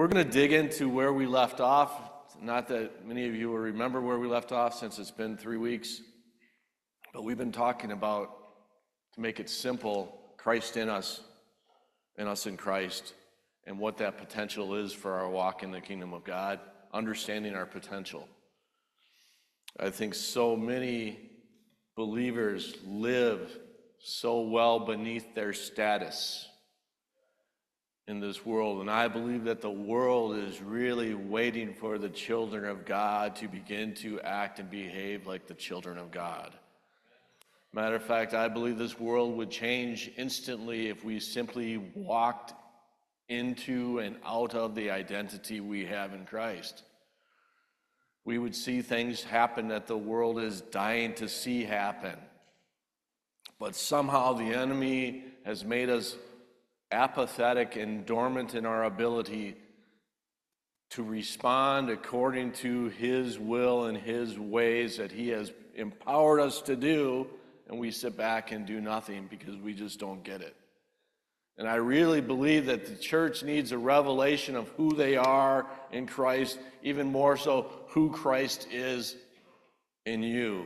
We're going to dig into where we left off. Not that many of you will remember where we left off since it's been 3 weeks, but we've been talking about, to make it simple, Christ in us and us in Christ, and what that potential is for our walk in the kingdom of God, understanding our potential. I think so many believers live so well beneath their status in this world, and I believe that the world is really waiting for the children of God to begin to act and behave like the children of God. Matter of fact, I believe this world would change instantly if we simply walked into and out of the identity we have in Christ. We would see things happen that the world is dying to see happen. But somehow the enemy has made us apathetic and dormant in our ability to respond according to his will and his ways that he has empowered us to do, and we sit back and do nothing because we just don't get it. And I really believe that the church needs a revelation of who they are in Christ, even more so who Christ is in you.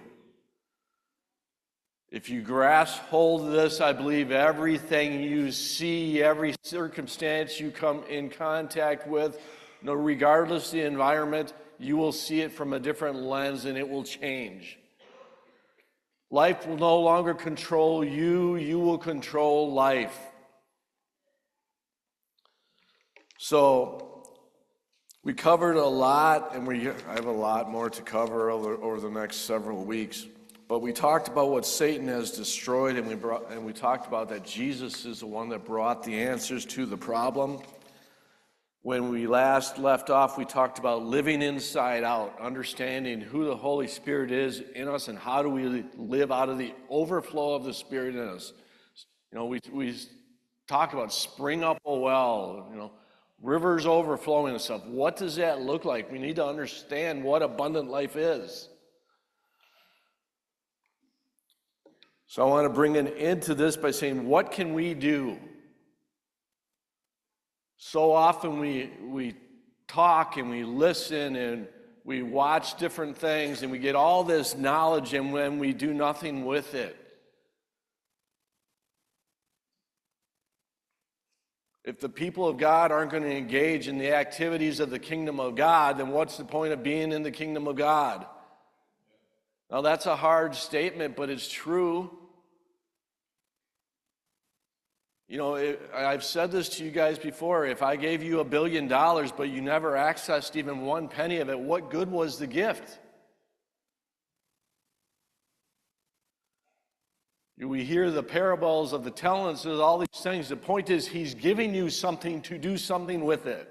If you grasp hold of this, I believe everything you see, every circumstance you come in contact with, regardless of the environment, you will see it from a different lens and it will change. Life will no longer control you, you will control life. So, we covered a lot, and I have a lot more to cover over the next several weeks. But we talked about what Satan has destroyed, and we talked about that Jesus is the one that brought the answers to the problem. When we last left off, we talked about living inside out, understanding who the Holy Spirit is in us, and how do we live out of the overflow of the Spirit in us. We talk about spring up a well, rivers overflowing and stuff. What does that look like? We need to understand what abundant life is. So I want to bring an end to this by saying, what can we do? So often we talk and we listen and we watch different things and we get all this knowledge, and when we do nothing with it. If the people of God aren't going to engage in the activities of the kingdom of God, then what's the point of being in the kingdom of God? Now that's a hard statement, but it's true. I've said this to you guys before. If I gave you $1 billion, but you never accessed even 1 penny of it, what good was the gift? We hear the parables of the talents and all these things. The point is, he's giving you something to do something with it.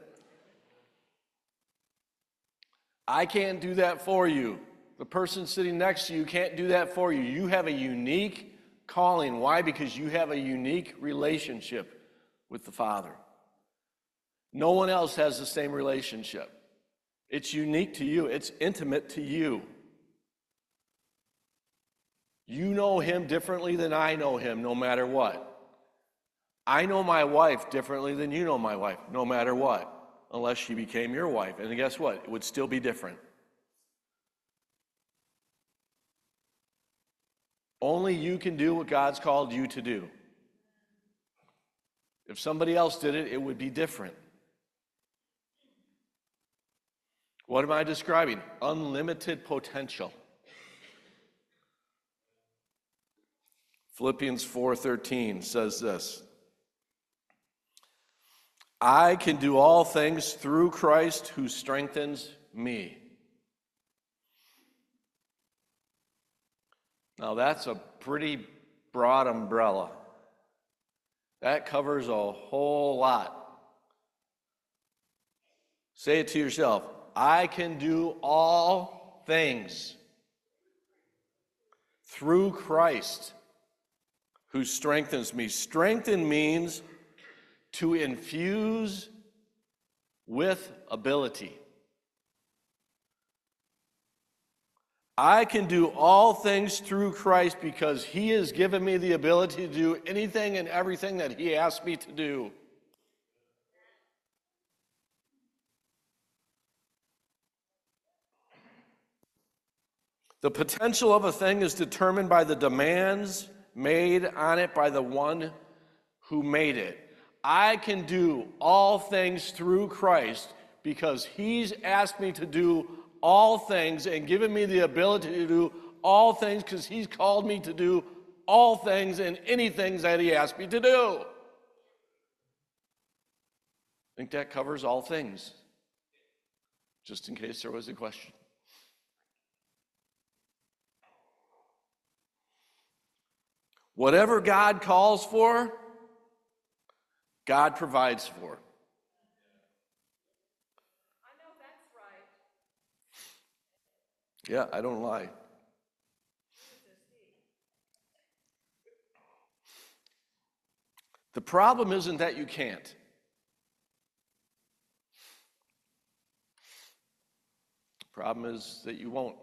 I can't do that for you. The person sitting next to you can't do that for you. You have a unique calling. Why? Because you have a unique relationship with the Father. No one else has the same relationship. It's unique to you. It's intimate to you. You know him differently than I know him, no matter what. I know my wife differently than you know my wife, no matter what, unless she became your wife. And guess what? It would still be different. Only you can do what God's called you to do. If somebody else did it, it would be different. What am I describing? Unlimited potential. Philippians 4:13 says this: I can do all things through Christ who strengthens me. Now that's a pretty broad umbrella. That covers a whole lot. Say it to yourself. I can do all things through Christ who strengthens me. Strengthen means to infuse with ability. I can do all things through Christ because he has given me the ability to do anything and everything that he asked me to do. The potential of a thing is determined by the demands made on it by the one who made it. I can do all things through Christ because he's asked me to do all things and given me the ability to do all things because he's called me to do all things and anything that he asked me to do. I think that covers all things, just in case there was a question. Whatever God calls for, God provides for. I know that's right. Yeah, I don't lie. The problem isn't that you can't. The problem is that you won't.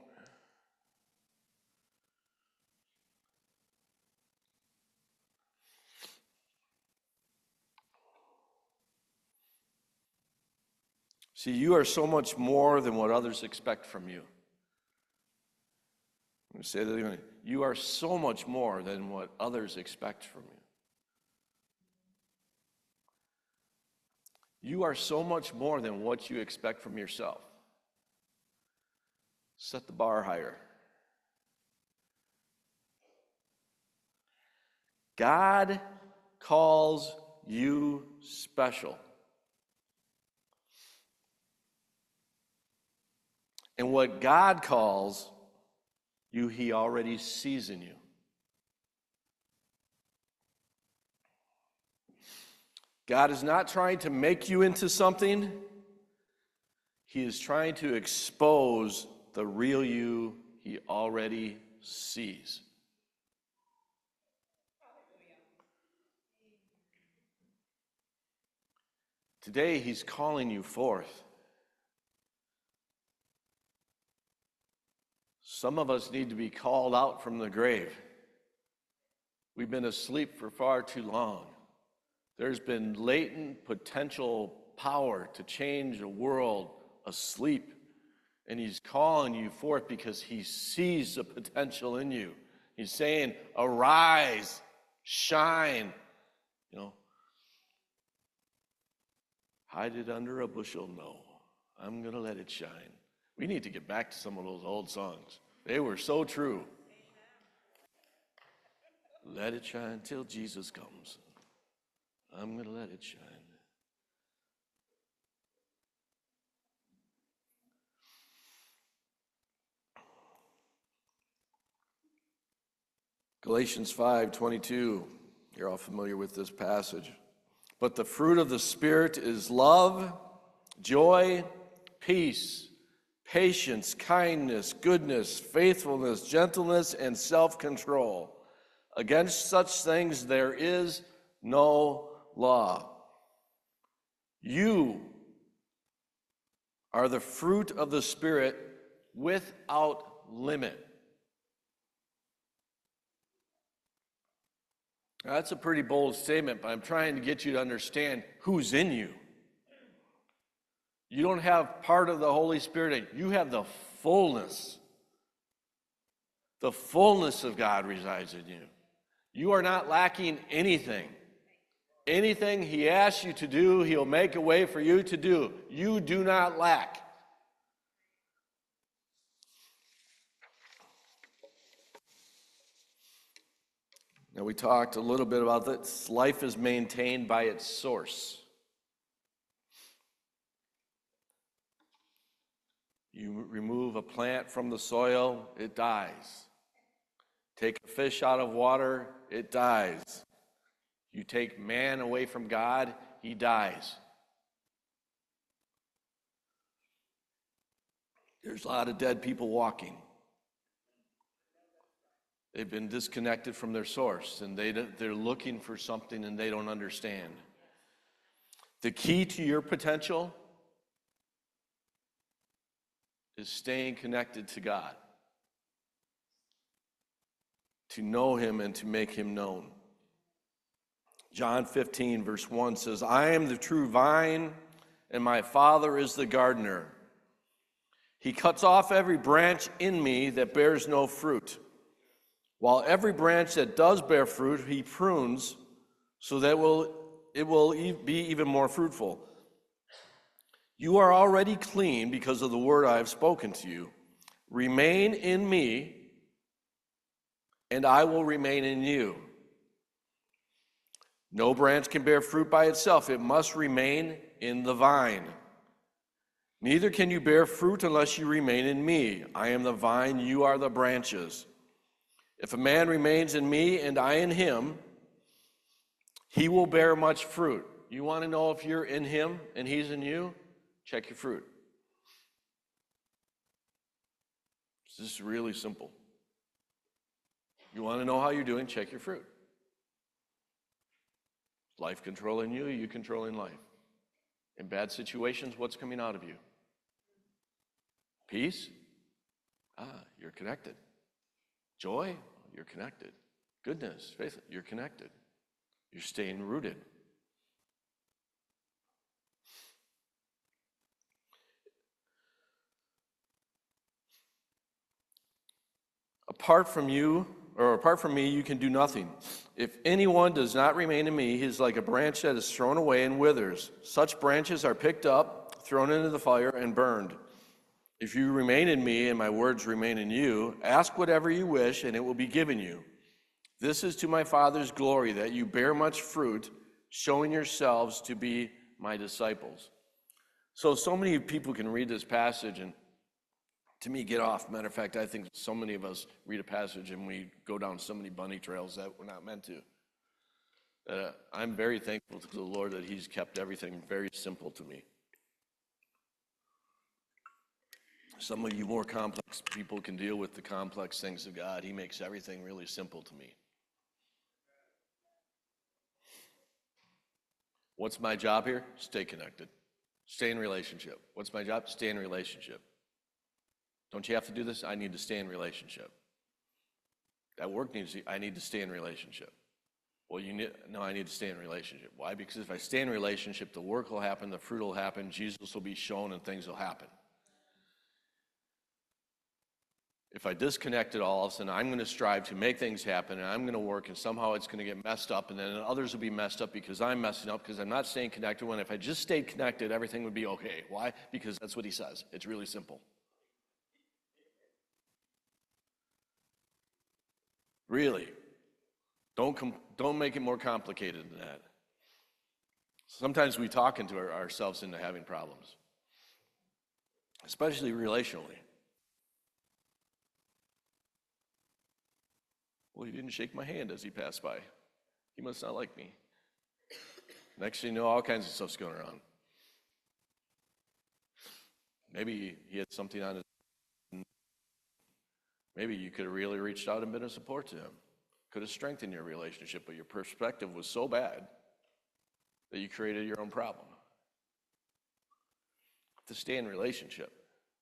See, you are so much more than what others expect from you. Let me say that again. You are so much more than what others expect from you. You are so much more than what you expect from yourself. Set the bar higher. God calls you special. And what God calls you, he already sees in you. God is not trying to make you into something. He is trying to expose the real you he already sees. Today, he's calling you forth. Some of us need to be called out from the grave. We've been asleep for far too long. There's been latent potential power to change a world asleep. And he's calling you forth because he sees the potential in you. He's saying, arise, shine. Hide it under a bushel? No, I'm going to let it shine. We need to get back to some of those old songs. They were so true. Let it shine till Jesus comes. I'm going to let it shine. Galatians 5:22. You're all familiar with this passage. But the fruit of the Spirit is love, joy, peace, patience, kindness, goodness, faithfulness, gentleness, and self-control. Against such things there is no law. You are the fruit of the Spirit without limit. Now, that's a pretty bold statement, but I'm trying to get you to understand who's in you. You don't have part of the Holy Spirit. You have the fullness. The fullness of God resides in you. You are not lacking anything. Anything he asks you to do, he'll make a way for you to do. You do not lack. Now, we talked a little bit about this. Life is maintained by its source. You remove a plant from the soil, it dies. Take a fish out of water, it dies. You take man away from God, he dies. There's a lot of dead people walking. They've been disconnected from their source, and they're looking for something and they don't understand. The key to your potential is staying connected to God, to know him and to make him known. John 15, verse 1 says, I am the true vine, and my Father is the gardener. He cuts off every branch in me that bears no fruit, while every branch that does bear fruit, he prunes so that it will be even more fruitful. You are already clean because of the word I have spoken to you. Remain in me, and I will remain in you. No branch can bear fruit by itself. It must remain in the vine. Neither can you bear fruit unless you remain in me. I am the vine, you are the branches. If a man remains in me and I in him, he will bear much fruit. You want to know if you're in him and he's in you? Check your fruit. This is really simple. You want to know how you're doing? Check your fruit. Life controlling you, you controlling life. In bad situations, what's coming out of you? Peace? You're connected. Joy? You're connected. Goodness, faith, you're connected. You're staying rooted. Apart from me, you can do nothing. If anyone does not remain in me, he is like a branch that is thrown away and withers. Such branches are picked up, thrown into the fire, and burned. If you remain in me and my words remain in you, ask whatever you wish, and it will be given you. This is to my Father's glory, that you bear much fruit, showing yourselves to be my disciples. So many people can read this passage and, to me, get off. Matter of fact, I think so many of us read a passage and we go down so many bunny trails that we're not meant to. I'm very thankful to the Lord that he's kept everything very simple to me. Some of you more complex people can deal with the complex things of God. He makes everything really simple to me. What's my job here? Stay connected. Stay in relationship. What's my job? Stay in relationship. Don't you have to do this? I need to stay in relationship. That work I need to stay in relationship. Well, I need to stay in relationship. Why? Because if I stay in relationship, the work will happen, the fruit will happen, Jesus will be shown, and things will happen. If I disconnect it all of a sudden, I'm going to strive to make things happen, and I'm going to work, and somehow it's going to get messed up, and then others will be messed up because I'm messing up, because I'm not staying connected. When if I just stayed connected, everything would be okay. Why? Because that's what he says. It's really simple. Really. Don't make it more complicated than that. Sometimes we talk into ourselves into having problems, especially relationally. Well, he didn't shake my hand as he passed by. He must not like me. Next thing you know, all kinds of stuff's going around. Maybe he had something on his. Maybe you could have really reached out and been a support to him. Could have strengthened your relationship, but your perspective was so bad that you created your own problem. To stay in relationship.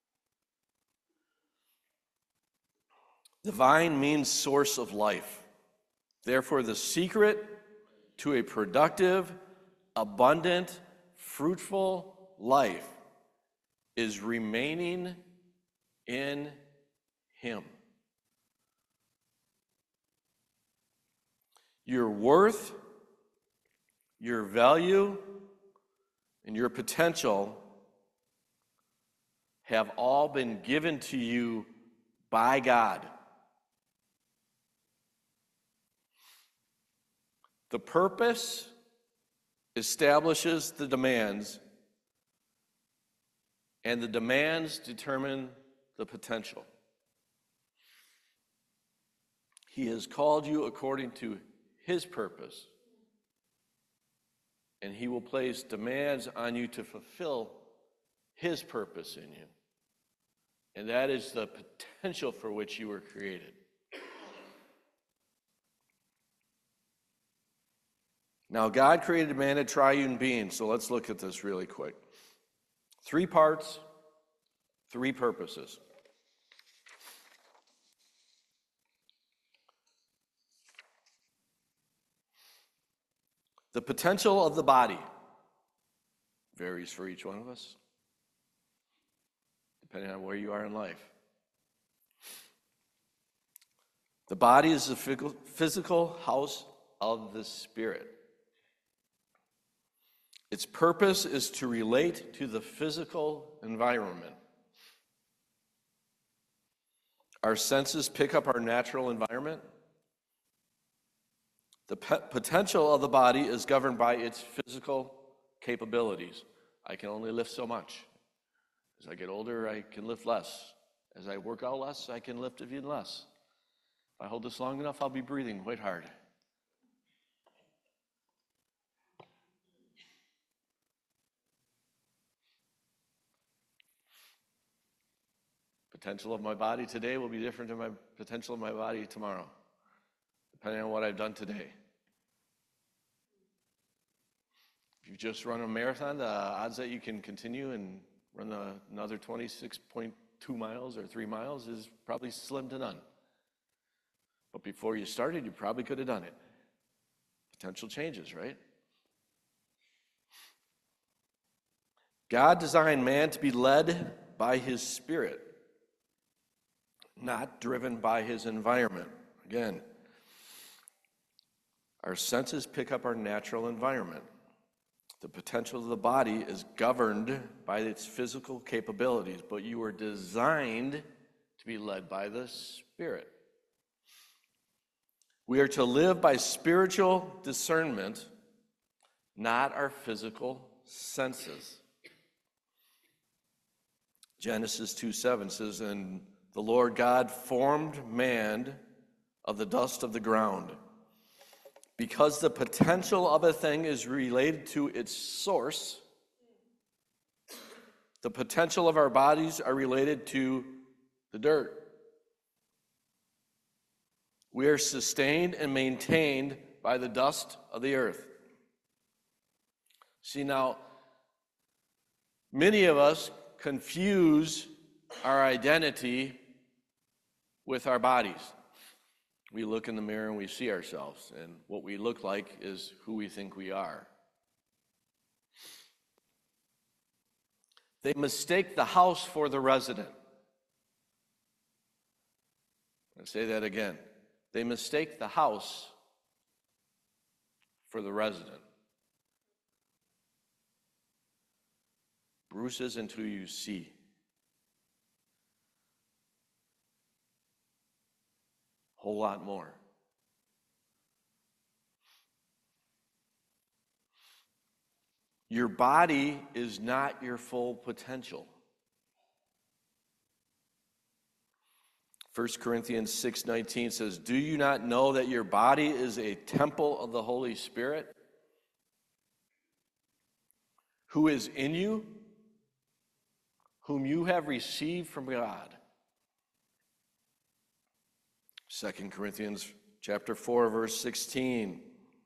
The vine means source of life. Therefore, the secret to a productive, abundant, fruitful life is remaining in him. Your worth, your value, and your potential have all been given to you by God. The purpose establishes the demands, and the demands determine the potential. He has called you according to his purpose, and he will place demands on you to fulfill his purpose in you. And that is the potential for which you were created. Now, God created man a triune being, so let's look at this really quick. 3 parts, 3 purposes. The potential of the body varies for each one of us. depending on where you are in life. The body is the physical house of the Spirit. Its purpose is to relate to the physical environment. Our senses pick up our natural environment. The potential of the body is governed by its physical capabilities. I can only lift so much. As I get older, I can lift less. As I work out less, I can lift even less. If I hold this long enough, I'll be breathing quite hard. Potential of my body today will be different than my potential of my body tomorrow, depending on what I've done today. If you just run a marathon, the odds that you can continue and run another 26.2 miles or 3 miles is probably slim to none. But before you started, you probably could have done it. Potential changes, right? God designed man to be led by his Spirit, not driven by his environment. Again, our senses pick up our natural environment. The potential of the body is governed by its physical capabilities, but you were designed to be led by the Spirit. We are to live by spiritual discernment, not our physical senses. Genesis 2:7 says, "And the Lord God formed man of the dust of the ground." Because the potential of a thing is related to its source, the potential of our bodies are related to the dirt. We are sustained and maintained by the dust of the earth. See, now, many of us confuse our identity with our bodies. We look in the mirror and we see ourselves, and what we look like is who we think we are. They mistake the house for the resident. I'll say that again. They mistake the house for the resident. Bruce isn't who you see. Whole lot more. Your body is not your full potential. 1 Corinthians 6:19 says, "Do you not know that your body is a temple of the Holy Spirit, who is in you, whom you have received from God?" 2 Corinthians chapter 4, verse 16.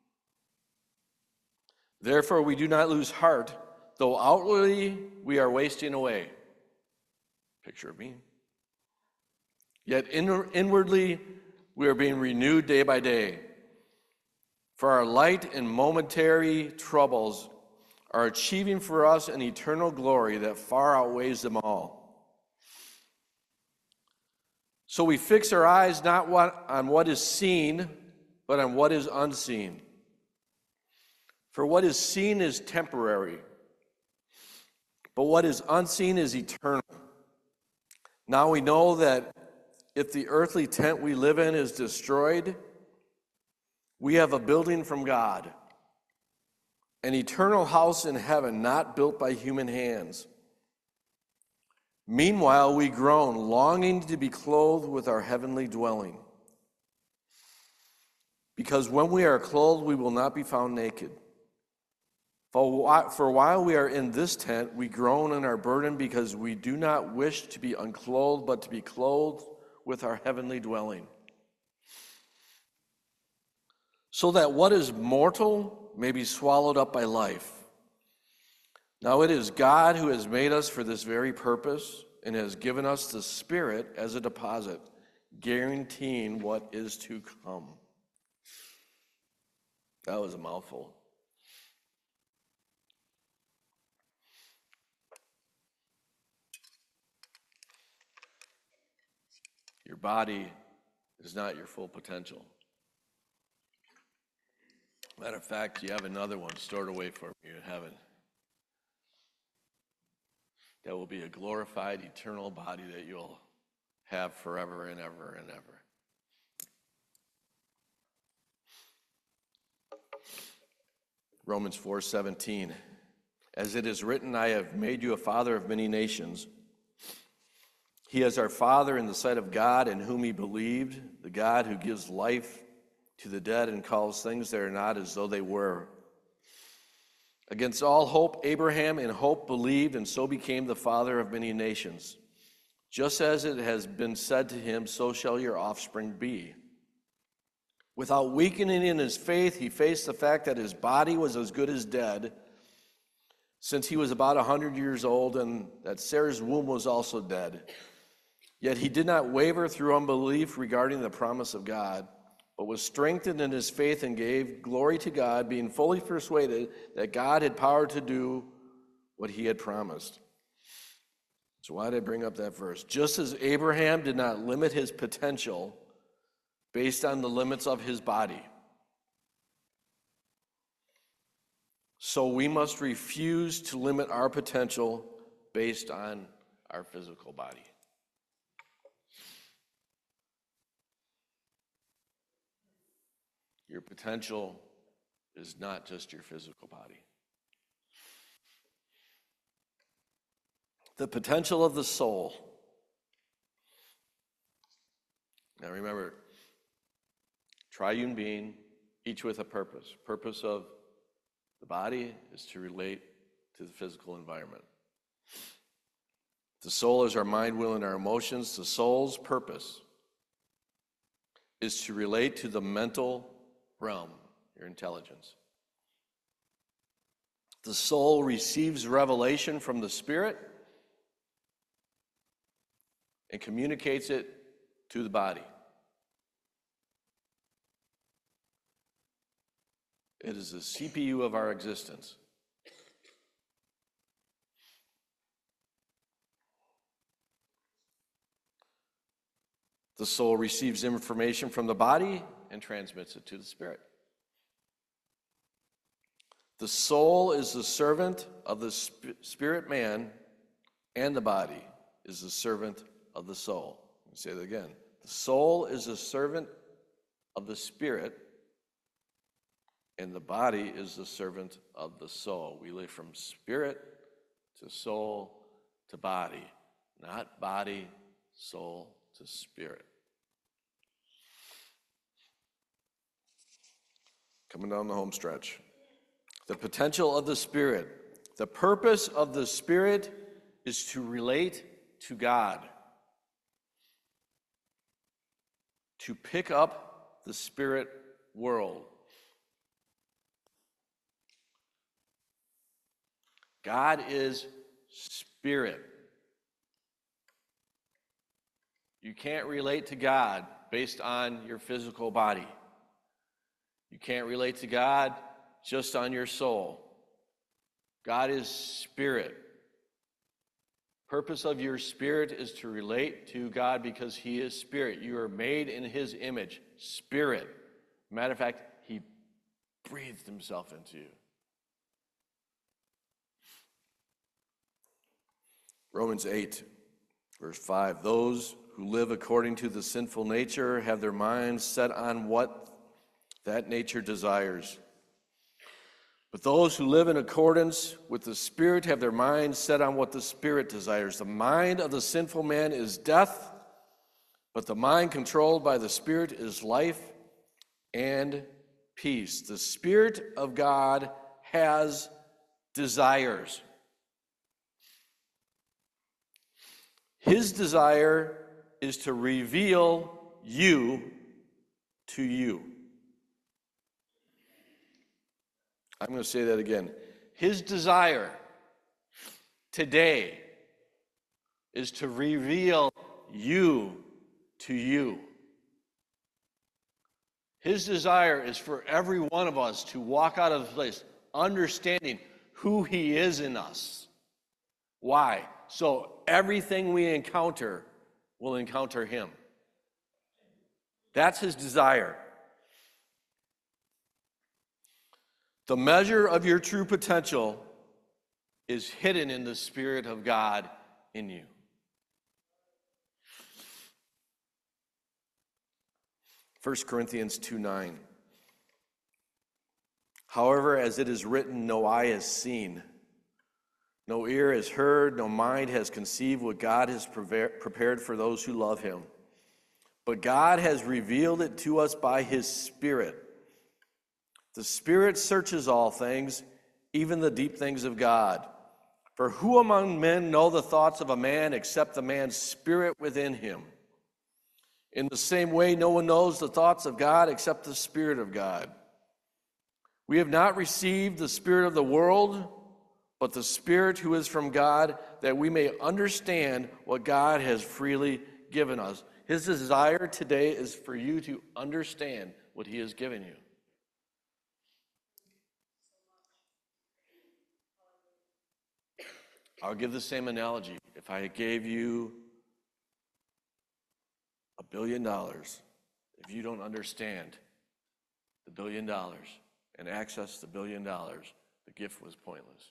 "Therefore we do not lose heart, though outwardly we are wasting away." Picture of me. "Yet inwardly we are being renewed day by day. For our light and momentary troubles are achieving for us an eternal glory that far outweighs them all. So we fix our eyes not on what is seen, but on what is unseen. For what is seen is temporary, but what is unseen is eternal. Now we know that if the earthly tent we live in is destroyed, we have a building from God, an eternal house in heaven, not built by human hands. Meanwhile, we groan, longing to be clothed with our heavenly dwelling. Because when we are clothed, we will not be found naked. For while we are in this tent, we groan and are burdened because we do not wish to be unclothed, but to be clothed with our heavenly dwelling. So that what is mortal may be swallowed up by life. Now it is God who has made us for this very purpose and has given us the Spirit as a deposit, guaranteeing what is to come." That was a mouthful. your body is not your full potential. Matter of fact, you have another one stored away for you in heaven. That will be a glorified, eternal body that you'll have forever and ever and ever. Romans 4:17. As it is written, I have made you a father of many nations. He is our Father in the sight of God, in whom he believed, the God who gives life to the dead and calls things that are not as though they were. Against all hope, Abraham in hope believed, and so became the father of many nations. Just as it has been said to him, so shall your offspring be. Without weakening in his faith, he faced the fact that his body was as good as dead, since he was about 100 years old, and that Sarah's womb was also dead. Yet he did not waver through unbelief regarding the promise of God, but was strengthened in his faith and gave glory to God, being fully persuaded that God had power to do what he had promised. So why did I bring up that verse? Just as Abraham did not limit his potential based on the limits of his body, so we must refuse to limit our potential based on our physical body. Your potential is not just your physical body. The potential of the soul. Now remember, triune being, each with a purpose. Purpose of the body is to relate to the physical environment. The soul is our mind, will, and our emotions. The soul's purpose is to relate to the mental realm, your intelligence. The soul receives revelation from the Spirit and communicates it to the body. It is the CPU of our existence. The soul receives information from the body and transmits it to the spirit. The soul is the servant of the spirit man, and the body is the servant of the soul. Let me say that again. The soul is the servant of the spirit, and the body is the servant of the soul. We live from spirit to soul to body, not body, soul to spirit. Coming down the home stretch. The potential of the Spirit. The purpose of the Spirit is to relate to God. To pick up the spirit world. God is spirit. You can't relate to God based on your physical body. You can't relate to God just on your soul. God is spirit. Purpose of your spirit is to relate to God because he is spirit. You are made in his image, spirit. Matter of fact, he breathed himself into you. Romans 8, verse 5. Those who live according to the sinful nature have their minds set on what that nature desires. But those who live in accordance with the Spirit have their minds set on what the Spirit desires. The mind of the sinful man is death, but the mind controlled by the Spirit is life and peace. The Spirit of God has desires. His desire is to reveal you to you. I'm going to say that again. His desire today is to reveal you to you. His desire is for every one of us to walk out of this place understanding who he is in us. Why? So everything we encounter will encounter him. That's his desire. The measure of your true potential is hidden in the Spirit of God in you. First Corinthians 2:9. However, as it is written, no eye has seen, no ear has heard, no mind has conceived what God has prepared for those who love him. But God has revealed it to us by his Spirit. The Spirit searches all things, even the deep things of God. For who among men know the thoughts of a man except the man's spirit within him? In the same way, no one knows the thoughts of God except the Spirit of God. We have not received the spirit of the world, but the Spirit who is from God, that we may understand what God has freely given us. His desire today is for you to understand what he has given you. I'll give the same analogy. If I gave you $1 billion, if you don't understand the $1 billion and access the $1 billion, the gift was pointless.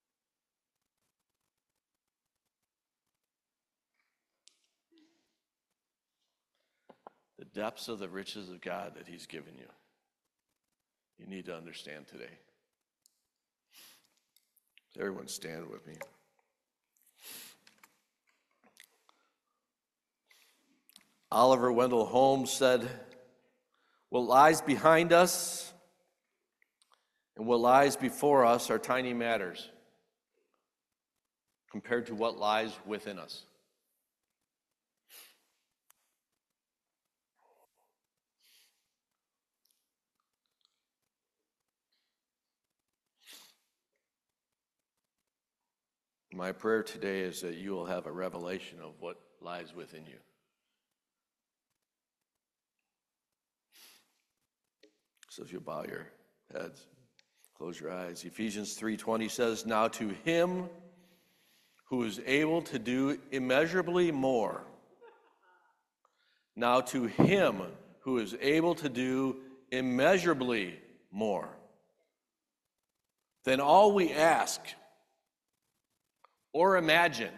The depths of the riches of God that he's given you, you need to understand today. Everyone stand with me. Oliver Wendell Holmes said, what lies behind us and what lies before us are tiny matters compared to what lies within us. My prayer today is that you will have a revelation of what lies within you. So if you bow your heads, close your eyes. Ephesians 3:20 says, now to him who is able to do immeasurably more. Now to him who is able to do immeasurably more than all we ask or imagine,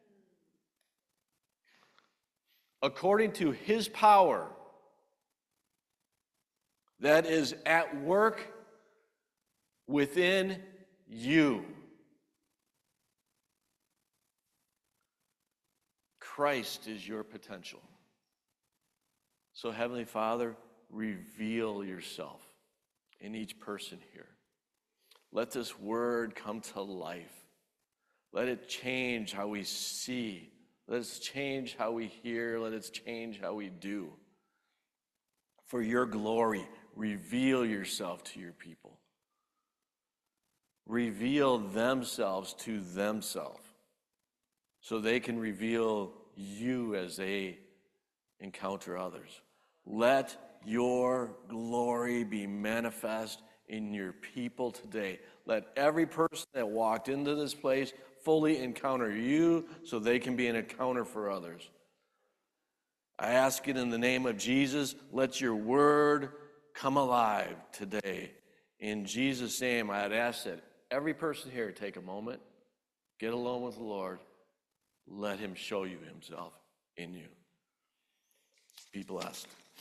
according to his power that is at work within you. Christ is your potential. So, Heavenly Father, reveal yourself in each person here. Let this word come to life. Let it change how we see. Let it change how we hear. Let it change how we do. For your glory, reveal yourself to your people. Reveal themselves to themselves so they can reveal you as they encounter others. Let your glory be manifest in your people today. Let every person that walked into this place fully encounter you so they can be an encounter for others. I ask it in the name of Jesus. Let your word come alive today. In Jesus' name, I'd ask that every person here take a moment, get alone with the Lord, let him show you himself in you. Be blessed.